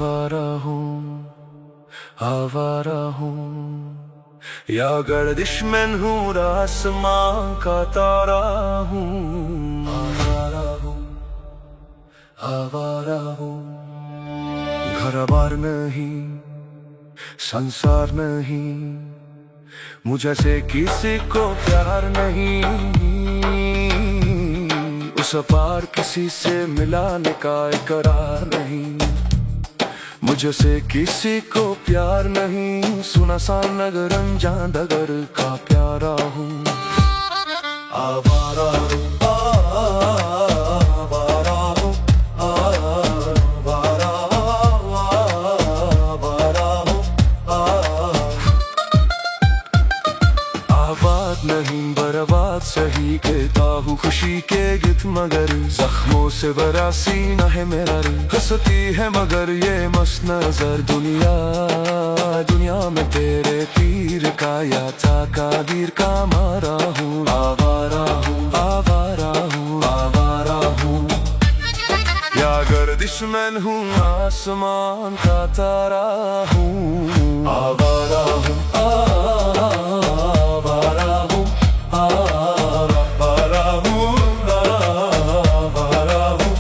आवारा हूँ, आवारा हूँ, या गर्दिश में हूँ, आसमां का तारा हूँ। आवारा हूँ, आवारा हूँ, घर-बार नहीं, संसार नहीं, मुझे से किसी को प्यार नहीं, उस पार किसी से मिलाने का इकरार नहीं, मुझे से किसी को प्यार नहीं, सुना सा नगर अनजान डगर का प्यारा हूँ। आवारा हूँ, आवारा हूँ, आवारा, आवारा हूँ, आबाद नहीं बर्बाद सही कहता हूँ खुशी के गीत, मगर जख्मों से भरा सीना है मेरा रे, हंसती है मगर ये मस्त नजर दुनिया, दुनिया में तेरे तीर का या ताकदीर का मारा हूँ। आवारा हूँ, आवारा हूँ, आवारा हूँ, या गर्दिश में हूँ, आसमान का तारा हूँ। आवारा हूँ, आवारा हूँ, आवारा हूँ, आवारा हूँ,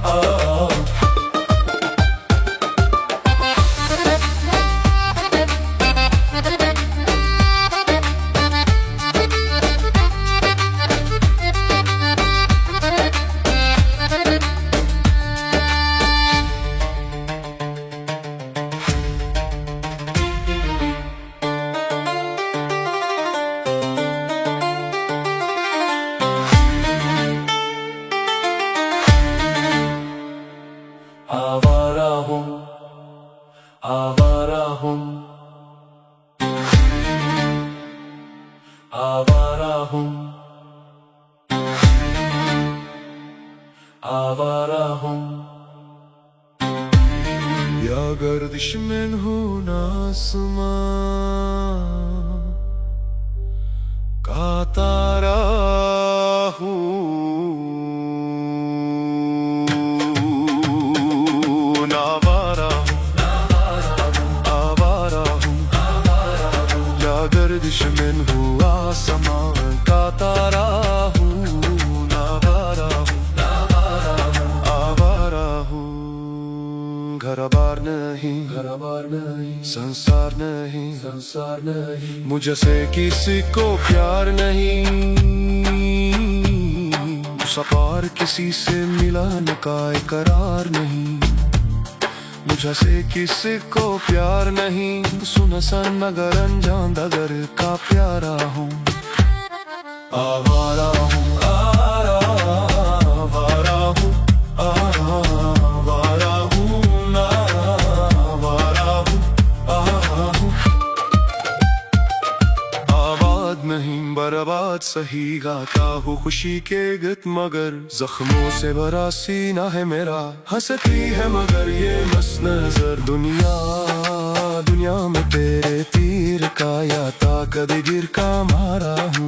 आवारा हूँ, आवारा हूँ, आवारा हूँ, आवारा हूँ, या गर्दिश में हूँ, आसमां का तारा हूँ। गर्दिश में हूँ, आसमान का तारा हूँ। आवारा हूँ, आवारा हूँ, घर-बार नहीं, घर-बार नहीं, संसार नहीं, संसार नहीं, मुझे से किसी को प्यार नहीं, उस पार किसी से मिलाने का इकरार नहीं, मुझे से किसी को प्यार नहीं, सुना सा नगर अनजान डगर का प्यारा हूँ। आवारा हूँ, आवारा हूँ, आवारा हूँ, आवारा हूँ, आबाद नहीं बर्बाद सही गाता हूँ खुशी के गीत, मगर जख्मों से भरा सीना है मेरा, हंसती है मगर ये मस्त नजर दुनिया, दुनिया में तेरे तीर का या ताकदीर का मारा हूँ।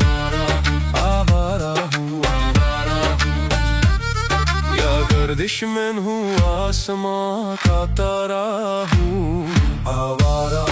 आवारा हूँ, आवारा हूँ, या गर्दिश में हूँ, आसमां का तारा हूँ। आवारा